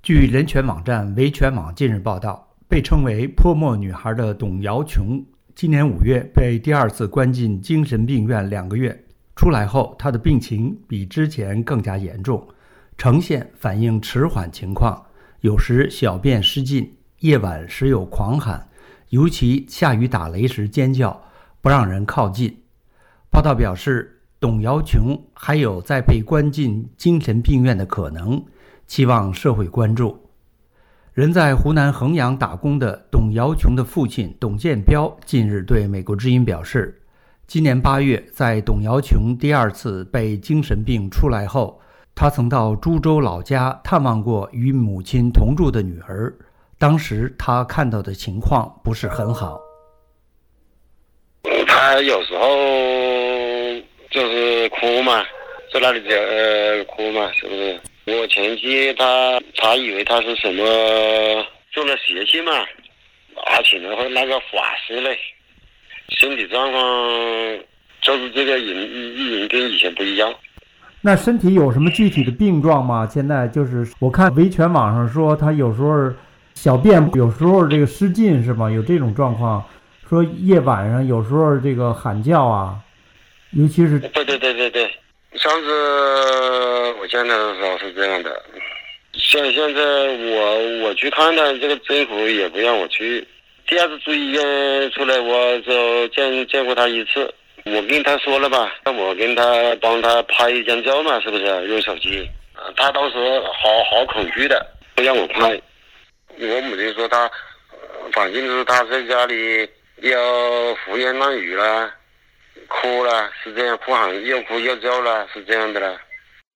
据人权网站维权网近日报道，被称为泼墨女孩的董瑶琼今年5月被第二次关进精神病院2个月，出来后她的病情比之前更加严重，呈现反应迟缓情况，有时小便失禁，夜晚时有狂喊，尤其下雨打雷时尖叫，不让人靠近。报道表示，董瑶琼还有再被关进精神病院的可能，期望社会关注。人在湖南衡阳打工的董瑶琼的父亲董建彪近日对美国之音表示，今年8月在董瑶琼第二次被精神病出来后，他曾到株洲老家探望过与母亲同住的女儿，当时他看到的情况不是很好。 他有时候就是哭嘛，在那里哭嘛，是不是？我前妻他以为他是什么中了邪气嘛，请了那个法师嘞，身体状况就是这个人跟以前不一样。 那身体有什么具体的病状吗？现在就是我看维权网上说他有时候小便有时候这个失禁是吗？有这种状况，说夜晚上有时候这个喊叫啊，尤其是对，上次我见他的时候是这样的。现在我去看他，这个政府也不让我去。第二次住医院出来，我就见过他一次。我跟他说了吧，我跟他帮他拍一张照嘛，是不是用手机？他当时好恐惧的，不让我拍。我母亲说他，反正是他在家里要胡言乱语啦，哭了，是这样，哭喊又哭又叫了，是这样的了。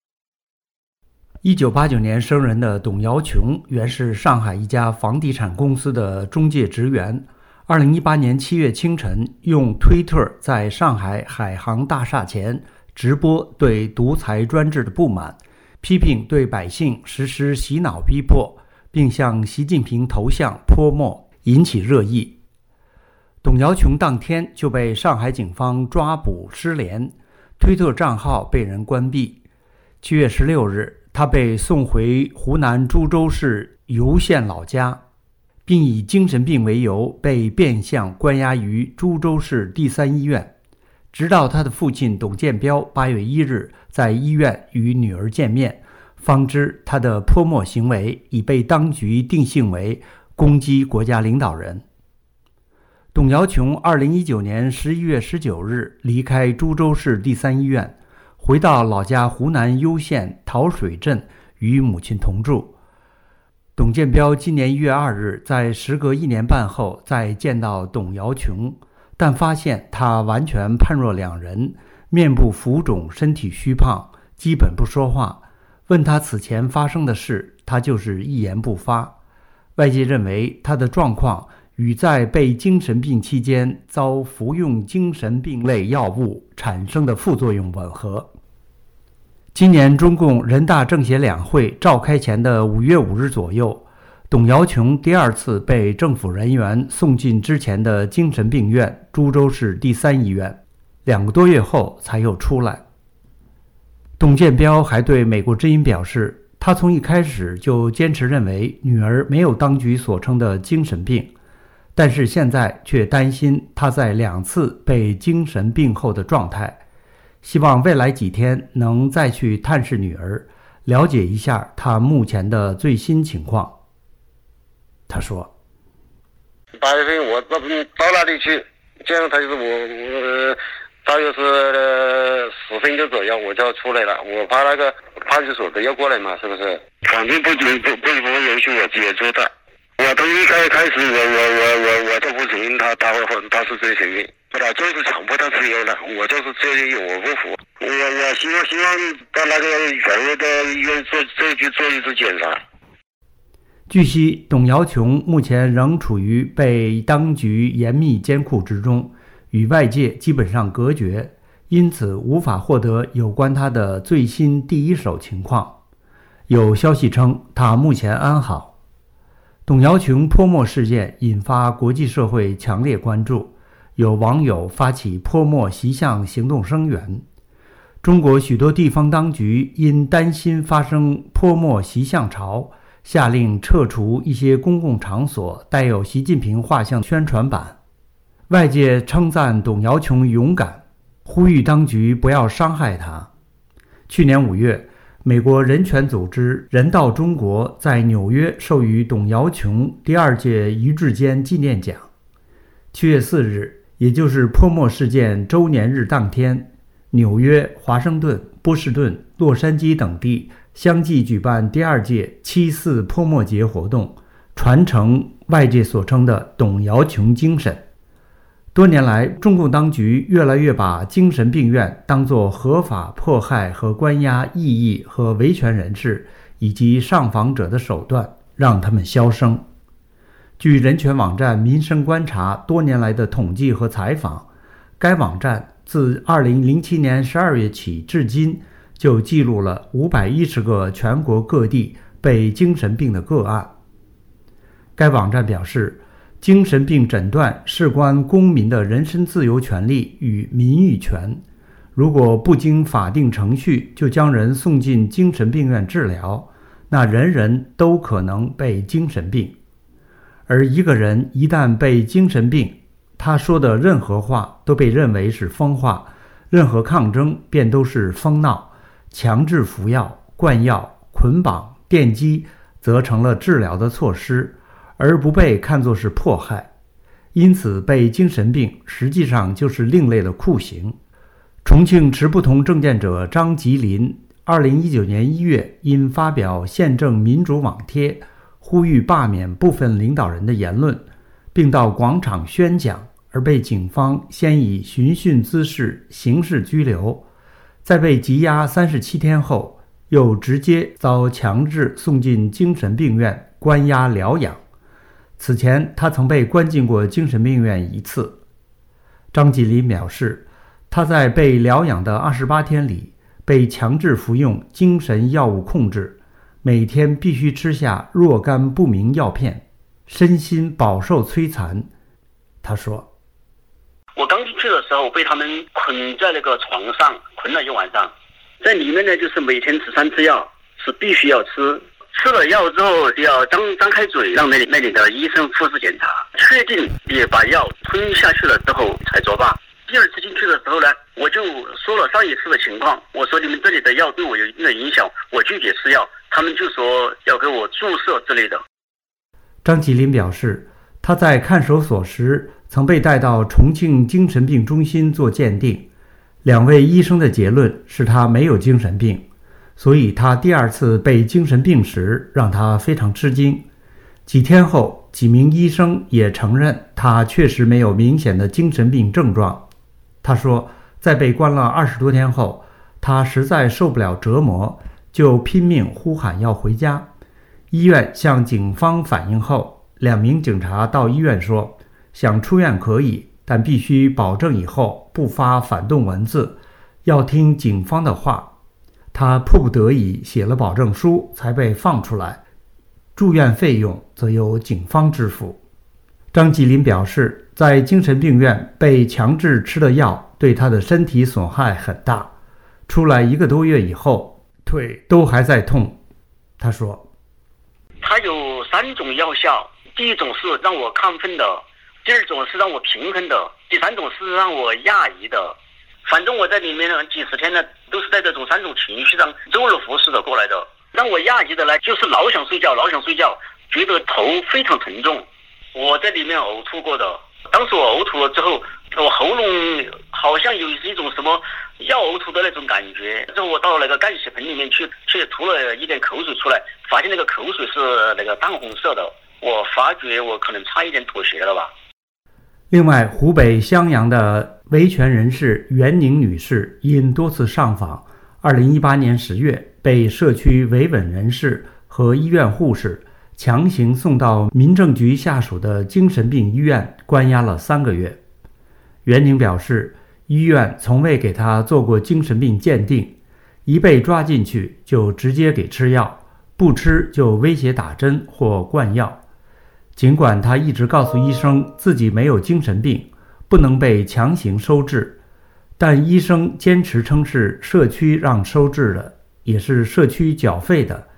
1989年生人的董瑶琼原是上海一家房地产公司的中介职员。2018年7月清晨，用推特在上海海航大厦前直播对独裁专制的不满，批评对百姓实施洗脑逼迫，并向习近平头像泼墨，引起热议。董瑶琼当天就被上海警方抓捕失联，推特账号被人关闭。7月16日，他被送回湖南株洲市糀县老家，并以精神病为由被变相关押于株洲市第3医院，直到他的父亲董建彪8月1日在医院与女儿见面，方知他的泼墨行为已被当局定性为攻击国家领导人。董瑶琼2019年11月19日离开株洲市第3医院，回到老家湖南糀县桃水镇与母亲同住。董建彪今年1月2日在时隔1年半后再见到董瑶琼，但发现她完全判若两人，面部浮肿，身体虚胖，基本不说话。问她此前发生的事，她就是一言不发。外界认为她的状况与在被精神病期间遭服用精神病类药物产生的副作用吻合。今年中共人大政协两会召开前的5月5日左右，董瑶琼第二次被政府人员送进之前的精神病院株洲市第3医院，2个多月后才又出来。董建彪还对美国之音表示，他从一开始就坚持认为女儿没有当局所称的精神病，但是现在却担心她在2次被精神病后的状态，希望未来几天能再去探视女儿，了解一下她目前的最新情况。他说 8月份我到那里去见了他，就是我大约是10分钟左右我就出来了，我怕那个派出所的要过来嘛，是不是？反正不允许我接触他。我从一开始我都不承认他是精神病，我就是强迫他吃药了，我就是这些我不服。我希望到那个权威的医院做一次检查。 据悉，董瑶琼目前仍处于被当局严密监控之中，与外界基本上隔绝，因此无法获得有关她的最新第一手情况。有消息称她目前安好。董瑶琼泼墨事件引发国际社会强烈关注，有网友发起泼墨习相行动声援。中国许多地方当局因担心发生泼墨习相潮， 下令撤除一些公共场所带有习近平画像宣传板。外界称赞董瑶琼勇敢，呼吁当局不要伤害他。去年5月，美国人权组织人道中国在纽约授予董瑶琼第2届余志坚纪念奖。7月4日，也就是泼墨事件周年日当天，纽约、华盛顿、波士顿、洛杉矶等地相继举办第2届7·4泼墨节活动，传承外界所称的董瑶琼精神。多年来，中共当局越来越把精神病院当作合法迫害和关押异议和维权人士以及上访者的手段，让他们销声。据人权网站民生观察多年来的统计和采访，该网站自2007年12月起至今就记录了510个全国各地被精神病的个案。该网站表示，精神病诊断事关公民的人身自由权利与名誉权，如果不经法定程序就将人送进精神病院治疗，那人人都可能被精神病。而一个人一旦被精神病，他说的任何话都被认为是疯话，任何抗争便都是疯闹，强制服药、灌药、捆绑、电击则成了治疗的措施，而不被看作是迫害。因此，被精神病实际上就是另类的酷刑。重庆持不同政见者张吉林2019年1月因发表宪政民主网贴，呼吁罢免部分领导人的言论，并到广场宣讲，而被警方先以寻衅滋事刑事拘留，在被羁押37天后，又直接遭强制送进精神病院关押疗养。此前，他曾被关进过精神病院1次。张吉林表示，他在被疗养的28天里，被强制服用精神药物控制，每天必须吃下若干不明药片，身心饱受摧残。他说， 我刚进去的时候被他们捆在那个床上，捆了一晚上，在里面呢就是每天吃3次药，是必须要吃。吃了药之后就要张开嘴，让那里的医生护士检查，确定你把药吞下去了之后才作罢。第2次进去的时候呢，我就说了上一次的情况，我说你们这里的药对我有一定的影响，我拒绝吃药，他们就说要给我注射之类的。 张吉林表示，他在看守所时曾被带到重庆精神病中心做鉴定，2位医生的结论是他没有精神病，所以他第2次被精神病时让他非常吃惊。几天后，几名医生也承认他确实没有明显的精神病症状。他说，在被关了20多天后，他实在受不了折磨，就拼命呼喊要回家。医院向警方反映后，2名警察到医院说，想出院可以，但必须保证以后不发反动文字，要听警方的话。他迫不得已写了保证书才被放出来，住院费用则由警方支付。张吉林表示，在精神病院被强制吃的药对他的身体损害很大，出来1个多月以后，腿都还在痛。他说， 他有3种药效，第1种是让我亢奋的，第2种是让我平衡的，第3种是让我压抑的。反正我在里面呢几十天呢，都是在这种3种情绪上周而复始的过来的。让我压抑的呢，就是老想睡觉，觉得头非常沉重。我在里面呕吐过的，当时我呕吐了之后，我喉咙好像有一种什么要呕吐的那种感觉。之后我到那个干洗盆里面去吐了一点口水出来，发现那个口水是那个淡红色的。我发觉我可能差一点妥协了吧。 另外，湖北襄阳的维权人士袁宁女士因多次上访，2018年10月被社区维稳人士和医院护士强行送到民政局下属的精神病医院关押了3个月。袁宁表示，医院从未给他做过精神病鉴定，一被抓进去就直接给吃药，不吃就威胁打针或灌药。尽管他一直告诉医生自己没有精神病，不能被强行收治，但医生坚持称是社区让收治的，也是社区缴费的。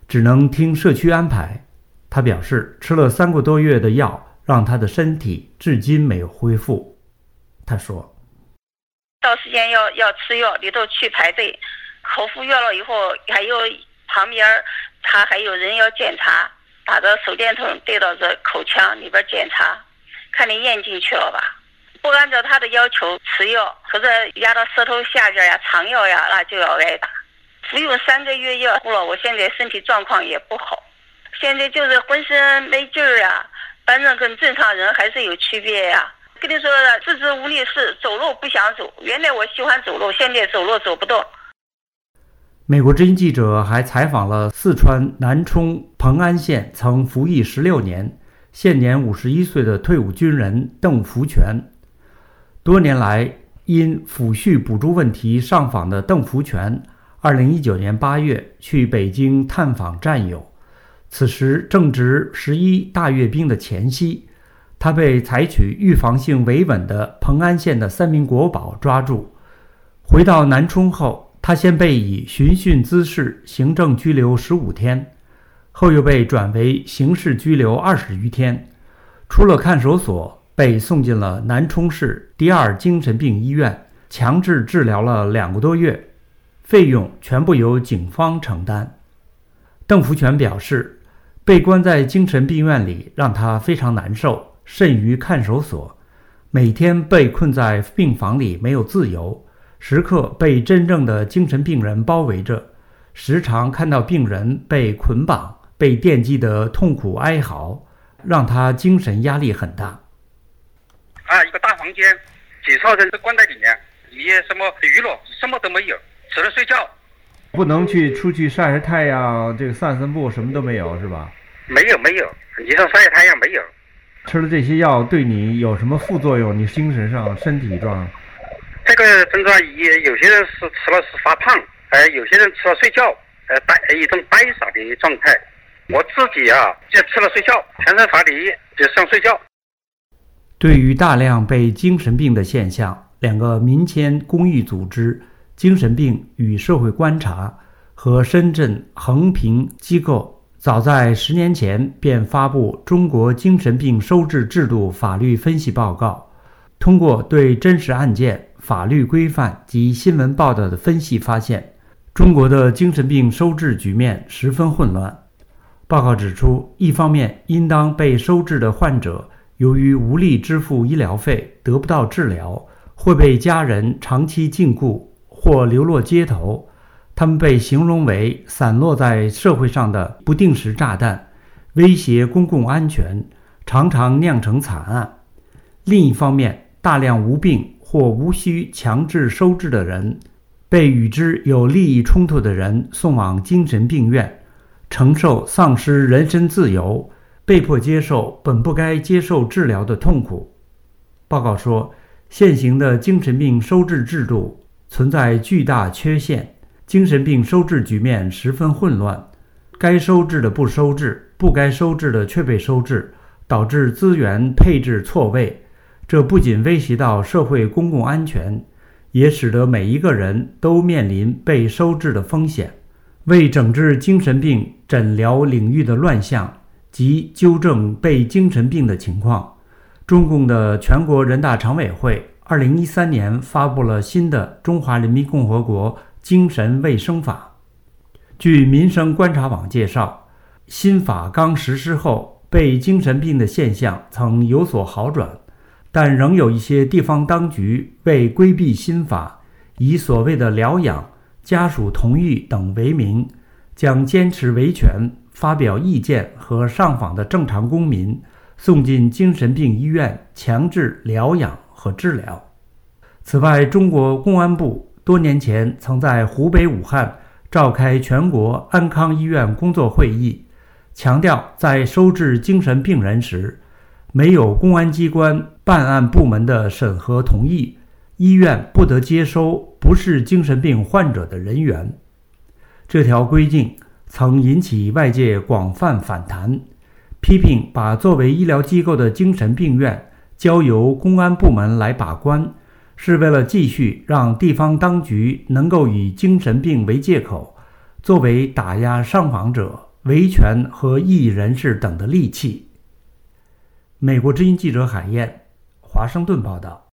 只能听社区安排。他表示，吃了3个多月的药，让他的身体至今没有恢复。他说， 到时间要吃药，里头去排队，口服药了以后，还有旁边他还有人要检查，把这手电筒对到这口腔里边检查，看你咽进去了吧。不按照他的要求吃药，或者压到舌头下边呀、肠药呀，那就要挨打。服用3个月药后了，我现在身体状况也不好，现在就是浑身没劲儿呀，反正跟正常人还是有区别呀。跟你说自知无力是走路不想走，原来我喜欢走路，现在走路走不动。 美国之音记者还采访了四川南充蓬安县曾服役16年、现年51岁的退伍军人邓福全。多年来因抚恤补助问题上访的邓福全2019年8月去北京探访战友，此时正值11大阅兵的前夕，他被采取预防性维稳的蓬安县的3名国保抓住。回到南充后，他先被以寻衅滋事行政拘留15天，后又被转为刑事拘留20余天。出了看守所，被送进了南充市第2精神病医院，强制治疗了2个多月，费用全部由警方承担。邓福全表示，被关在精神病院里让他非常难受，甚于看守所，每天被困在病房里没有自由，时刻被真正的精神病人包围着，时常看到病人被捆绑、被电击的痛苦哀嚎，让他精神压力很大。 一个大房间，几少人都关在里面，也什么娱乐什么都没有，只能睡觉。 不能出去晒晒太阳，散步什么都没有是吧？ 没有，你说晒太阳没有。 吃了这些药对你有什么副作用？你精神上、身体状？ 这个症状有些人是吃了是发胖，有些人吃了睡觉，一种呆傻的状态。我自己就吃了睡觉，全身乏力，就想睡觉。 对于大量被精神病的现象，2个民间公益组织精神病与社会观察和深圳衡平机构早在10年前便发布《中国精神病收治制度法律分析报告》，通过对真实案件、法律规范及新闻报道的分析发现，中国的精神病收治局面十分混乱。报告指出，一方面应当被收治的患者由于无力支付医疗费得不到治疗，或被家人长期禁锢，或流落街头，他们被形容为散落在社会上的不定时炸弹，威胁公共安全，常常酿成惨案。另一方面，大量无病或无需强制收治的人，被与之有利益冲突的人送往精神病院，承受丧失人身自由，被迫接受本不该接受治疗的痛苦。报告说，现行的精神病收治制度存在巨大缺陷，精神病收治局面十分混乱，该收治的不收治，不该收治的却被收治，导致资源配置错位。这不仅威胁到社会公共安全，也使得每一个人都面临被收治的风险。为整治精神病诊疗领域的乱象及纠正被精神病的情况，中共的全国人大常委会2013年发布了新的《中华人民共和国精神卫生法》。据民生观察网介绍，新法刚实施后，被精神病的现象曾有所好转，但仍有一些地方当局为规避新法，以所谓的疗养、家属同意等为名，将坚持维权、发表意见和上访的正常公民送进精神病医院强制疗养和治疗。此外，中国公安部多年前曾在湖北武汉召开全国安康医院工作会议，强调在收治精神病人时，没有公安机关办案部门的审核同意，医院不得接收不是精神病患者的人员。这条规定曾引起外界广泛反弹，批评把作为医疗机构的精神病院交由公安部门来把关，是为了继续让地方当局能够以精神病为借口，作为打压上访者、 维权和异议人士等的利器。美国之音记者海燕，华盛顿报道。